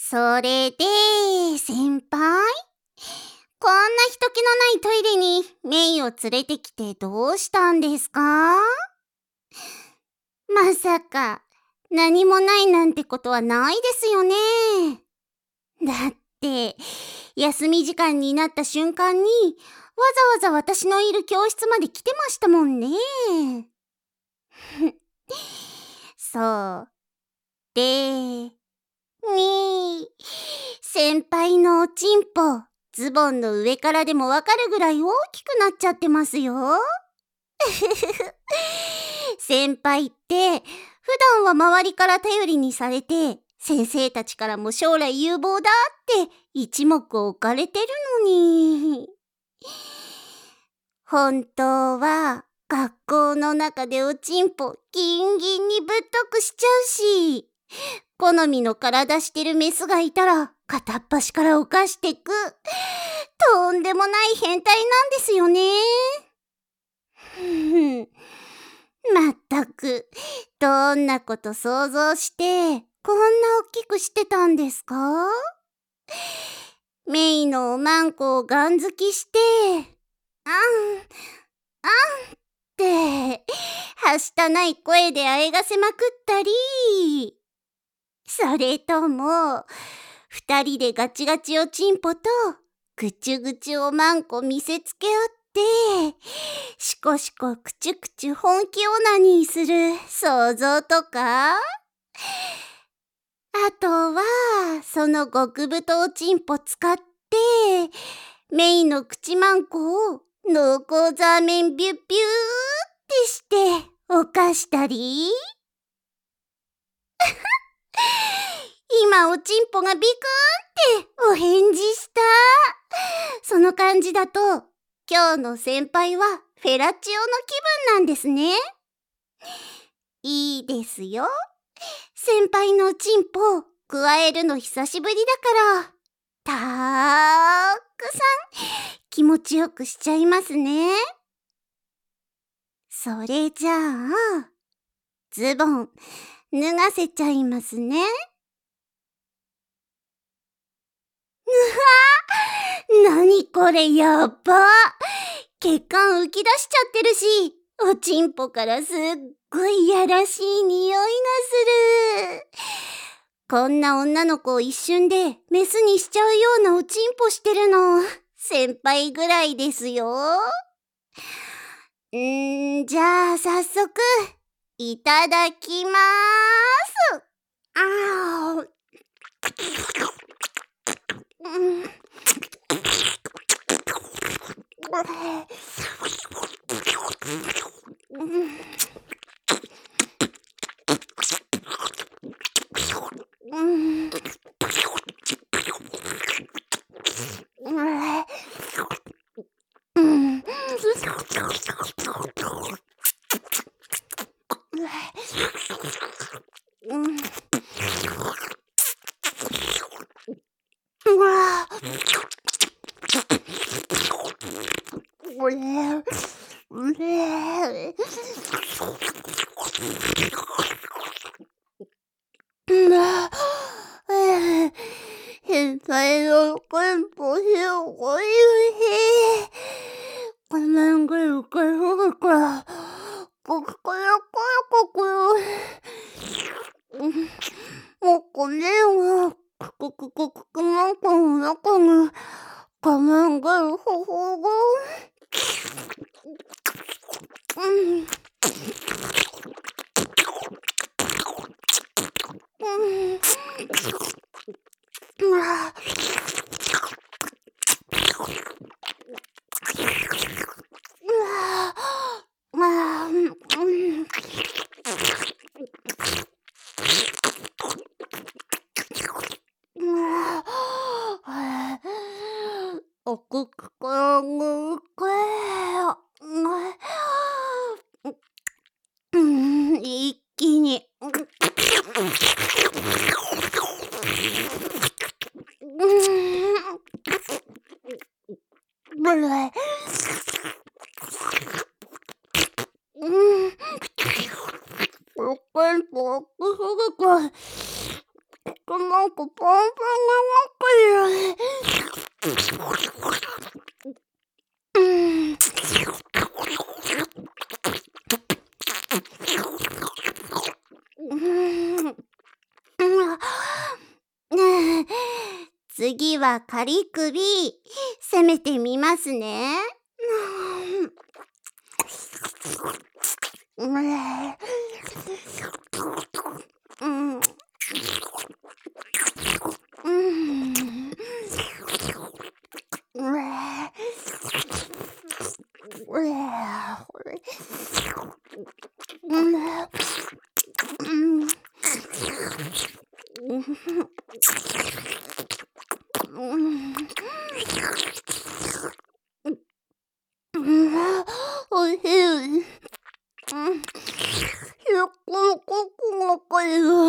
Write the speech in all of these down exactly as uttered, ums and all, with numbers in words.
それで、先輩、こんな人気のないトイレにメイを連れてきてどうしたんですか？まさか、何もないなんてことはないですよね。だって、休み時間になった瞬間に、わざわざ私のいる教室まで来てましたもんね。そう。で、に、先輩のおちんぽ、ズボンの上からでもわかるぐらい大きくなっちゃってますよ。先輩って、普段は周りから頼りにされて、先生たちからも将来有望だって一目置かれてるのに。本当は、学校の中でおちんぽギンギンにぶっとくしちゃうし、好みの体してるメスがいたら片っ端から犯してく。とんでもない変態なんですよね。まったく、どんなこと想像してこんな大きくしてたんですか？メイのおまんこをガン好きして、あん、あんって、はしたない声であえがせまくったり、それとも、二人でガチガチおちんぽと、ぐちゅぐちゅおまんこ見せつけ合って、しこしこくちゅくちゅ本気オナニーする想像とか？あとは、その極太おちんぽ使って、メイの口まんこを濃厚ザーメンビュッビューってして犯したり？今おちんぽがビクーンってお返事した。その感じだと、今日の先輩はフェラチオの気分なんですね。いいですよ。先輩のおちんぽくわえるの久しぶりだから、たーくさん気持ちよくしちゃいますね。それじゃあ、ズボン脱がせちゃいますね。うわ！なにこれやっば！血管浮き出しちゃってるし、おちんぽからすっごいやらしい匂いがする。こんな女の子を一瞬でメスにしちゃうようなおちんぽしてるの、先輩ぐらいですよ。んー、じゃあ早速、いただきまーす。あー。うんうんうんうんうわうれうれうわ変態の声もひどいし、ごめんぐるぐるぐる、僕からこよもうこれは、くくくくくなんかの中に、画面がる方法が、うんうんうわうわうわうん奥からぐけうん、一気にブレうんおっぱいぽくすぐくなんかパン次は仮首、攻めてみますね。うんうんおいしい。よくよく細かいよ。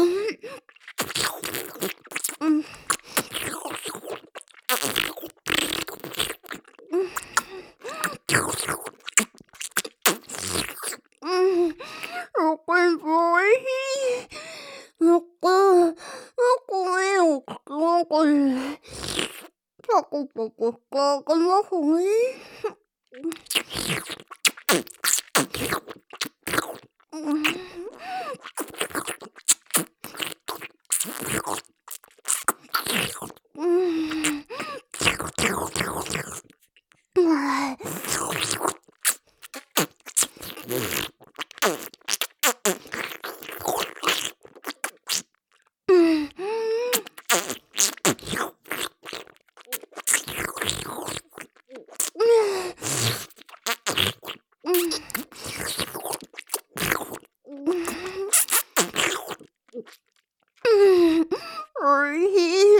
よくおいしい。よく、よく目をかき分けて、パクパクしてあげますね。おいしい。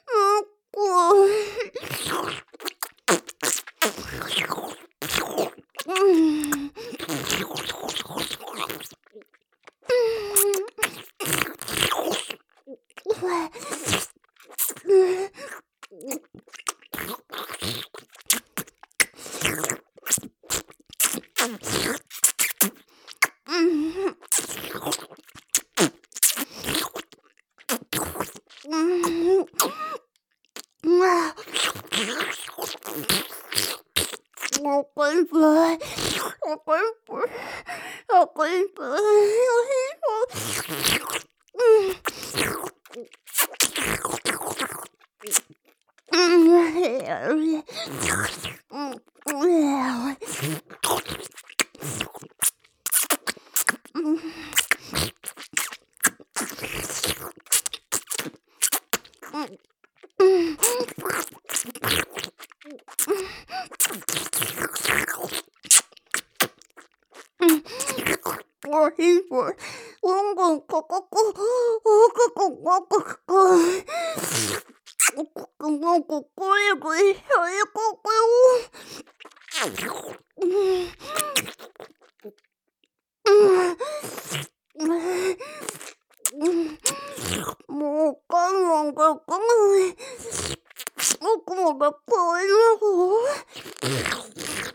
おいしい。うんこんこここ、おこここここ。おこここここれこれ、ここもう我慢が我慢。僕もがこえます。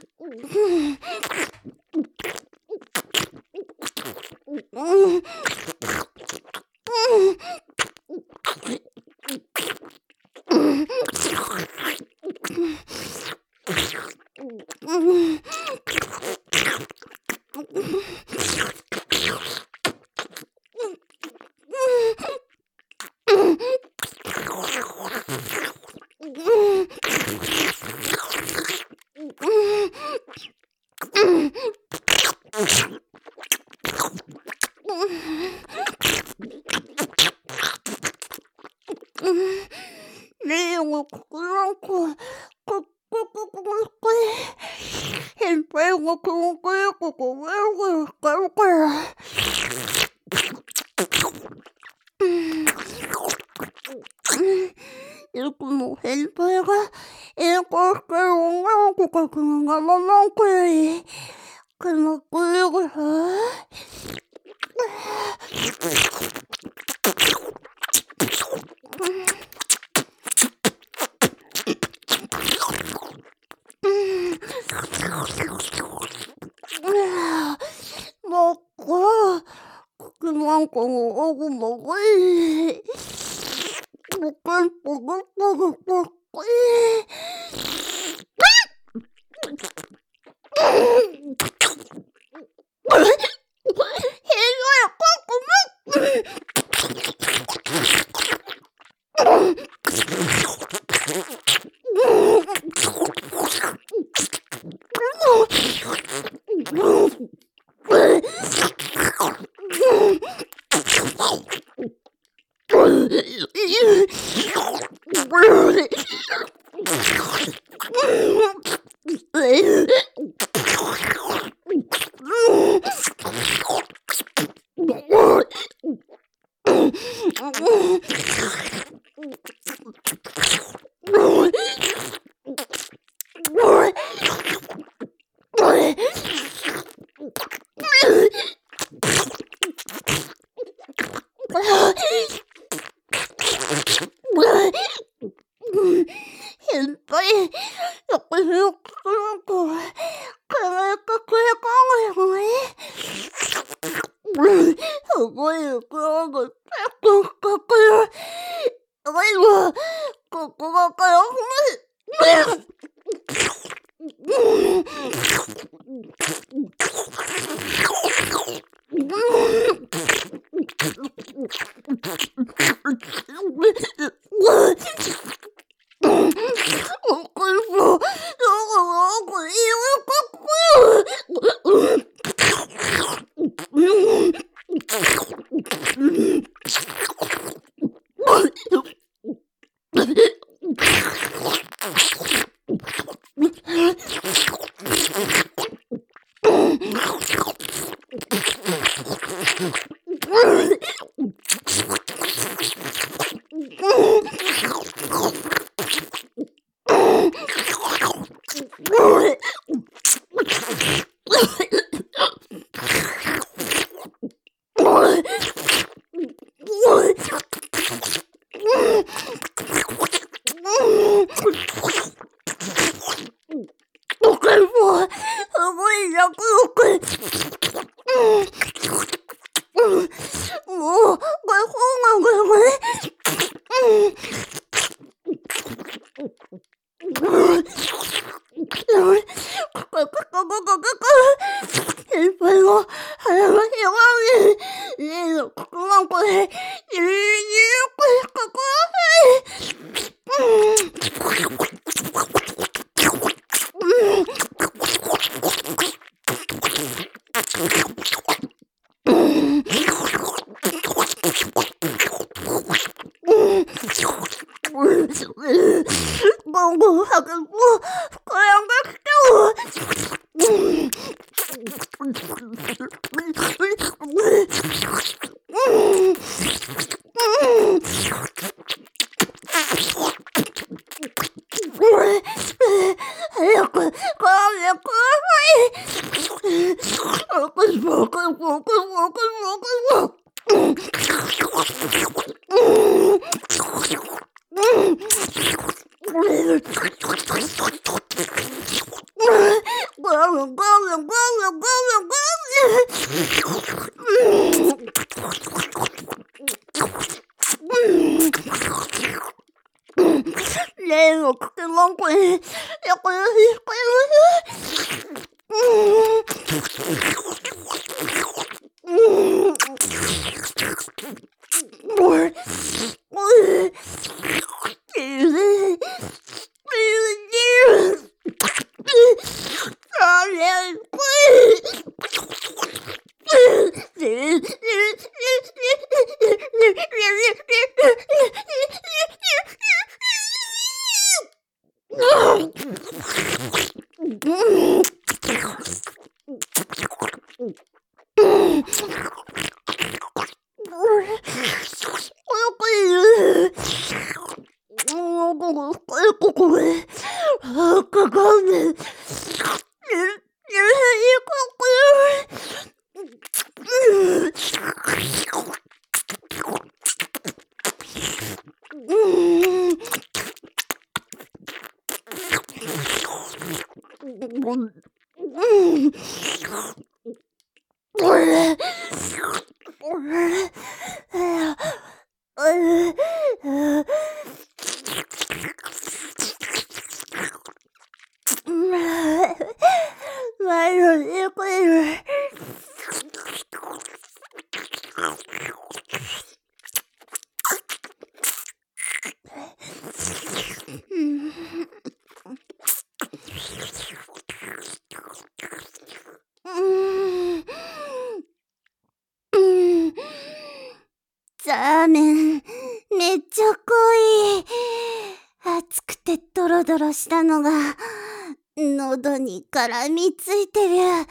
ねえ、もうここなんか、ここここここ先輩がこの子よここわるわるかるから。よくも先輩が英語してる女の子がくのがままんくらい、この子よこさ。もうここなんかもおぐもぐい。僕先輩、横にこの子は、輝かくやかんがよね。すごい黒が、結構かくよ。今、ここがからくめ。もう、これ本がこ先輩の鼻が広がり、例のここがこれ、ゆるゆるこれ、ここゴンゴンはくも、これが来た早く、これ、これ、僕、僕、僕、僕、僕、例のかけまんこに、やこよし、こよし。ここで、かかんね。俺、俺、 ロドロしたのが喉に絡みついてる。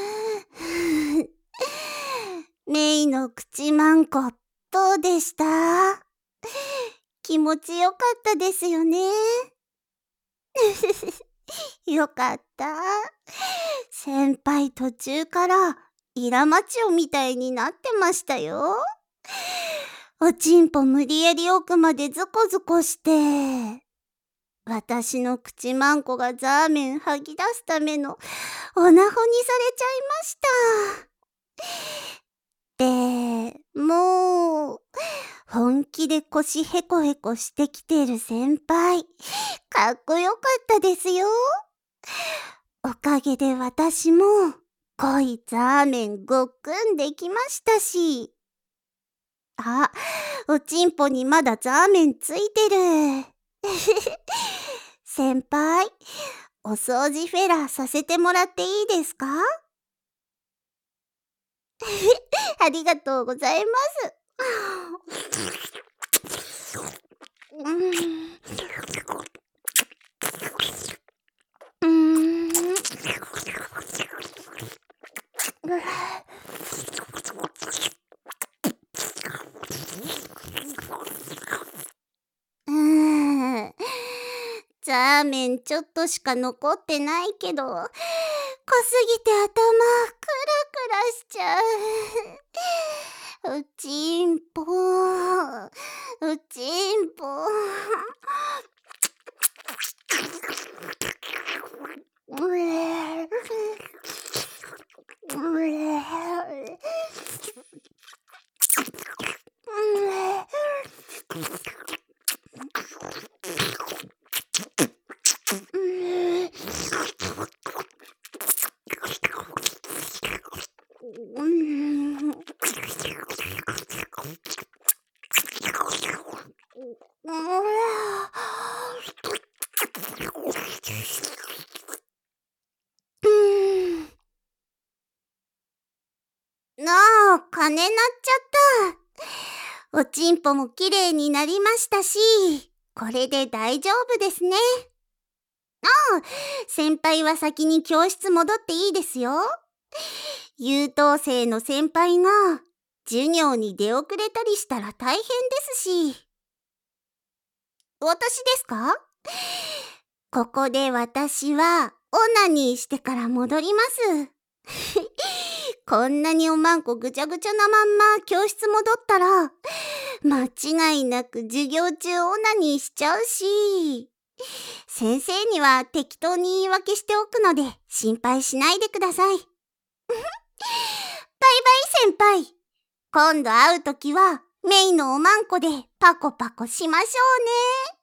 メイの口マンコ、どうでした？気持ちよかったですよね。よかった。先輩途中からイラマチオみたいになってましたよ。おちんぽ無理やり奥までズコズコして、私の口マンコがザーメン吐き出すためのオナホにされちゃいました。でもう本気で腰ヘコヘコしてきてる先輩、かっこよかったですよ。おかげで私も濃いザーメンごっくんできましたし。あ、おちんぽにまだザーメンついてる。先輩、お掃除フェラさせてもらっていいですか？ありがとうございます。うん、うーん、うーん、ザーメンちょっとしか残ってないけど、濃すぎて頭クラクラしちゃう。うちんぽ、うちんぽ。うえうえうん、なあ、金なっちゃった。おちんぽもきれいになりましたし、これで大丈夫ですね。ああ、先輩は先に教室戻っていいですよ。優等生の先輩が授業に出遅れたりしたら大変ですし。私ですか？ここで私はオナニーしてから戻ります。こんなにおまんこぐちゃぐちゃなまんま教室戻ったら、間違いなく授業中オナニーしちゃうし、先生には適当に言い訳しておくので心配しないでください。バイバイ先輩。今度会うときはメイのおまんこでパコパコしましょうね。